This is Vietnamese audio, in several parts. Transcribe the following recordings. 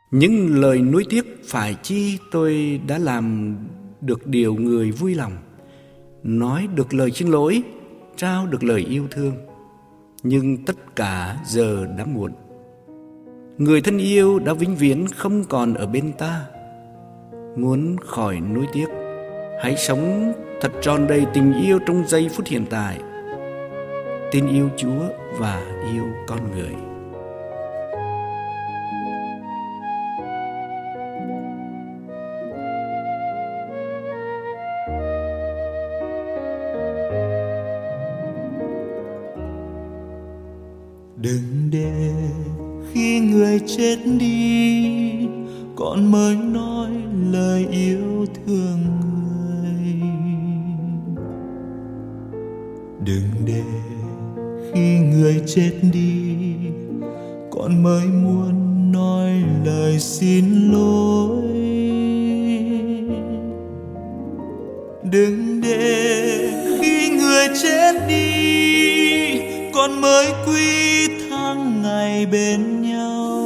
Những lời nuối tiếc phải chi tôi đã làm được điều người vui lòng, nói được lời xin lỗi, trao được lời yêu thương. Nhưng tất cả giờ đã muộn. Người thân yêu đã vĩnh viễn không còn ở bên ta. Muốn khỏi nuối tiếc, hãy sống thật tròn đầy tình yêu trong giây phút hiện tại. Tin yêu Chúa và yêu con người. Đừng để khi người chết đi còn mới nói lời yêu thương người. Đừng để khi người chết đi còn mới muốn nói lời xin lỗi. Đừng để khi người chết đi còn mới quý tháng ngày bên nhau.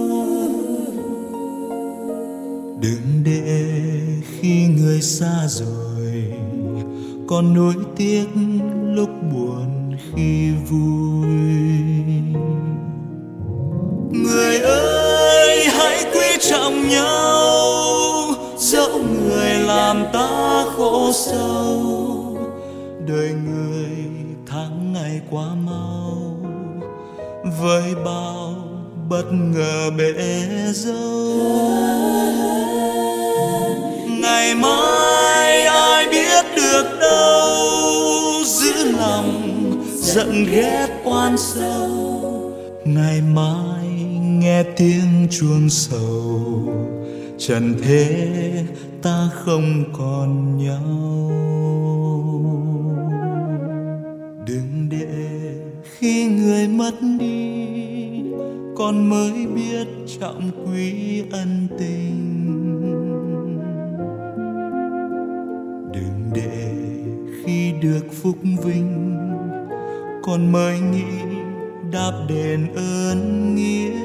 Đừng để khi người xa rồi còn nuối tiếc lúc buồn khi vui. Người ơi, hãy quý trọng nhau, dẫu người làm ta khổ sâu. Đời người tháng ngày quá mau, với bao bất ngờ bể dâu. Ngày mai ai biết được đâu, giữ lòng giận ghét oan sâu. Ngày mai nghe tiếng chuông sầu, trần thế ta không còn nhau. Đừng để khi người mất đi còn mới biết trọng quý ân tình. Đừng để khi được phúc vinh còn mới nghĩ đáp đền ơn nghĩa.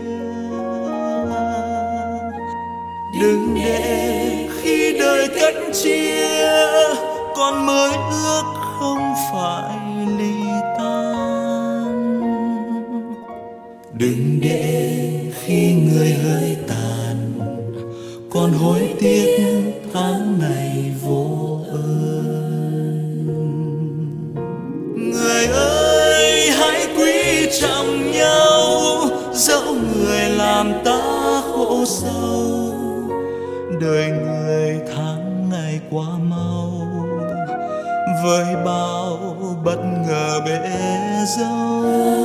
Đừng để khi đời cất chia còn mới ước không phải ly tan. Đừng để khi người hơi tàn còn hối tiếc tháng ngày vô ơn. Người ơi, hãy quý trọng nhau, dẫu người làm ta khổ sâu. Đời người tháng ngày quá mau, với bao bất ngờ bể dâu.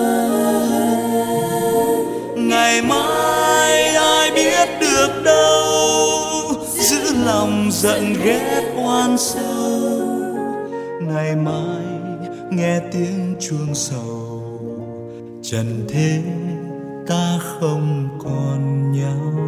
Ngày mai ai biết được đâu, giữ lòng giận ghét oan sâu. Ngày mai nghe tiếng chuông sầu, trần thế ta không còn nhau.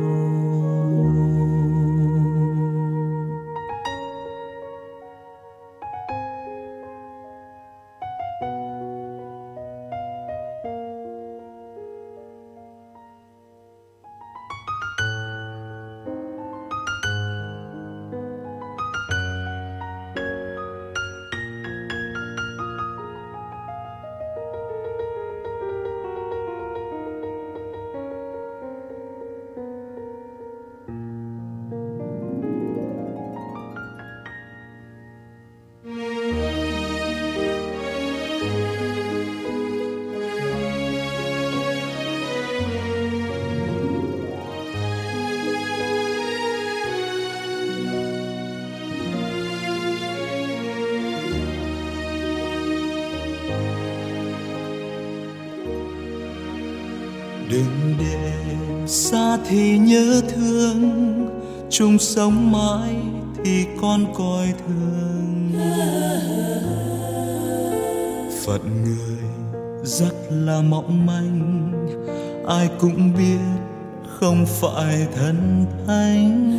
Đừng để xa thì nhớ thương, chung sống mãi thì con coi thường. Phận người rất là mỏng manh, ai cũng biết không phải thần thánh.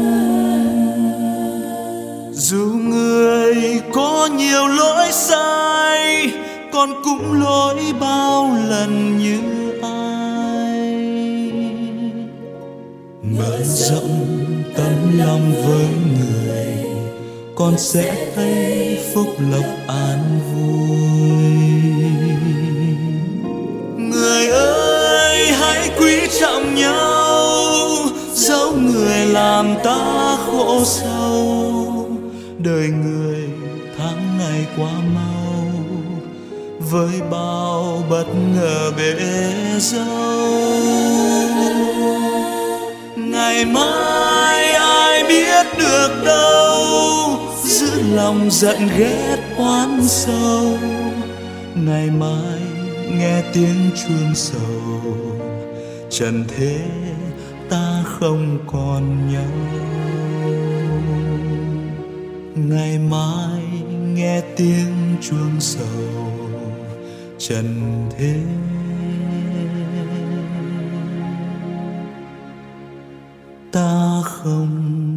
Dù người có nhiều lỗi sai, con cũng lỗi bao lần như ai. mở rộng tấm lòng với người, con sẽ thấy phúc lộc an vui. Người ơi hãy quý trọng nhau, dẫu người làm ta khổ sâu. Đời người tháng ngày quá mau, với bao bất ngờ bể dâu. Ngày mai ai biết được đâu, giữ lòng giận ghét oán sâu. Ngày mai nghe tiếng chuông sầu, trần thế ta không còn nhau. Ngày mai nghe tiếng chuông sầu, trần thế ta không